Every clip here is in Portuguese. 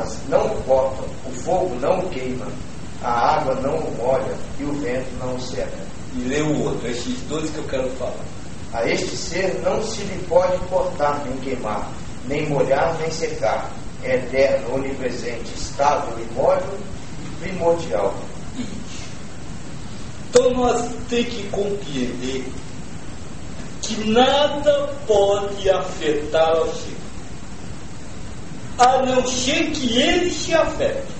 chamas não o cortam, o fogo não o queima, a água não o molha e o vento não o seca. E lê o outro, estes dois que eu quero falar. A este ser não se lhe pode cortar nem queimar, nem molhar nem secar. É eterno, onipresente, estável, imóvel e primordial. Então nós temos que compreender que nada pode afetar o ser, a não ser que ele se afete.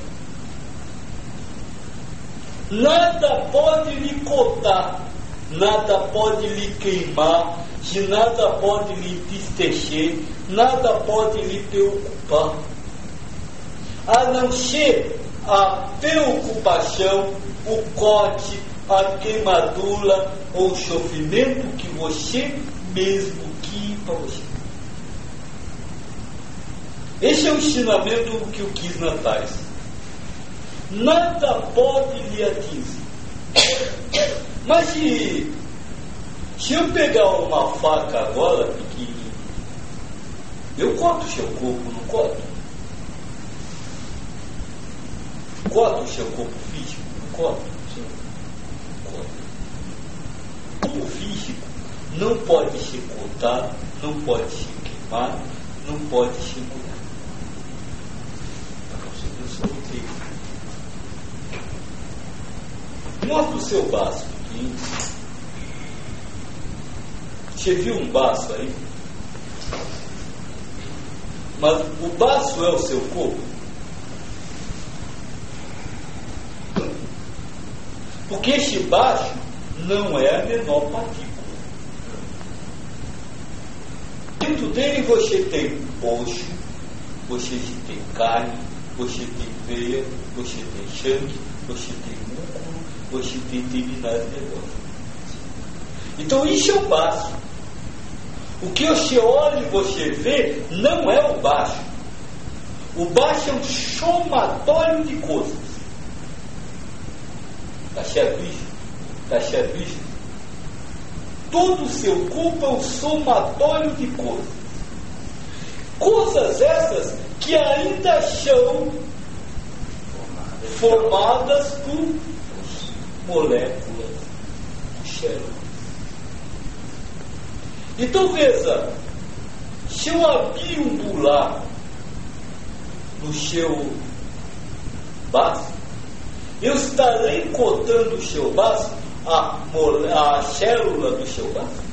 Nada pode lhe cortar, nada pode lhe queimar, de nada pode lhe destechar, nada pode lhe preocupar, a não ser a preocupação, o corte, a queimadura ou o sofrimento que você mesmo quis para você. Esse é o ensinamento que o Krishna traz. Nada pode lhe atingir. Mas se eu pegar uma faca agora, pequenininha, eu corto o seu corpo, não corto? Corto o seu corpo físico, não corto? Sim. Corto. O corpo físico não pode ser cortado, não pode ser queimado, não pode ser molhado. Mostra o seu baço pequeno. Você viu um baço aí? Mas o baço é o seu corpo? Porque este baço não é a menor partícula. Dentro dele você tem osso, você tem carne, você tem veia, você tem sangue, você tem músculo, você tem determinados negócios. Então isso é o baço. O que você olha e você vê não é o baço. O baço é um somatório de coisas. Está certo isso? Está certo isso? Todo o seu corpo é um somatório de coisas. Coisas essas que ainda são formadas por moléculas, células. Então veja, se eu abrir um buraco no seu baço, eu estarei cortando o seu baço, a célula do seu baço?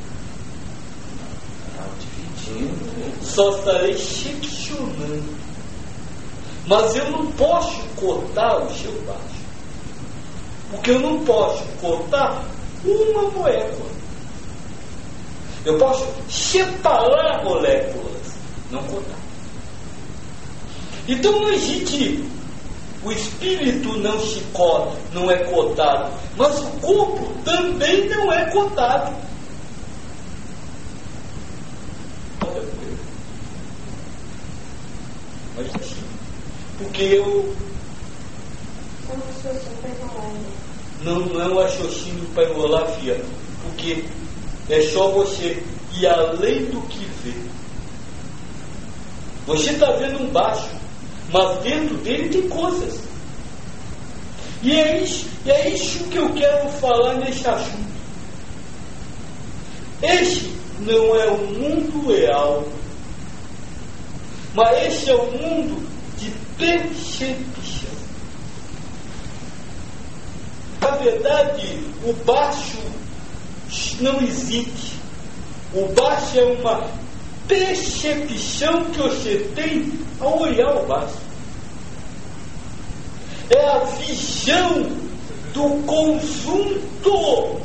Só estarei seccionando. Mas eu não posso cortar o seu baço, porque eu não posso cortar uma molécula. Eu posso separar moléculas, não cortar. Então não existe, o espírito não se corta, não é cortado, mas o corpo também não é cortado. Mas porque eu não é um raciocínio para enrolar fia, porque é só você ir além do que vê. Você está vendo um baixo, mas dentro dele tem coisas. E é isso que eu quero falar nesse assunto. Este não é o mundo real, mas este é o mundo de percepção. Na verdade, o baixo não existe. O baixo é uma percepção que você tem ao olhar o baixo. É a visão do conjunto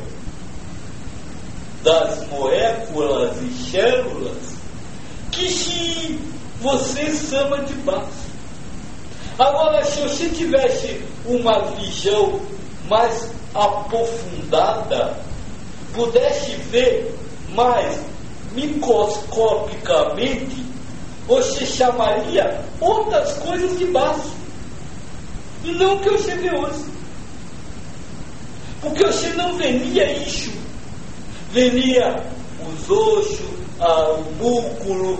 das moléculas e células que você chama de baixo. Agora, se você tivesse uma visão mais aprofundada, pudesse ver mais microscopicamente, você chamaria outras coisas de baixo, e não o que você vê hoje. Porque você não venia isso, venia os ossos, o músculo,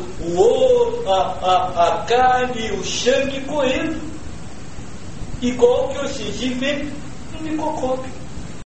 a carne, o sangue correndo. Igual que o Xixi vê no microscópio.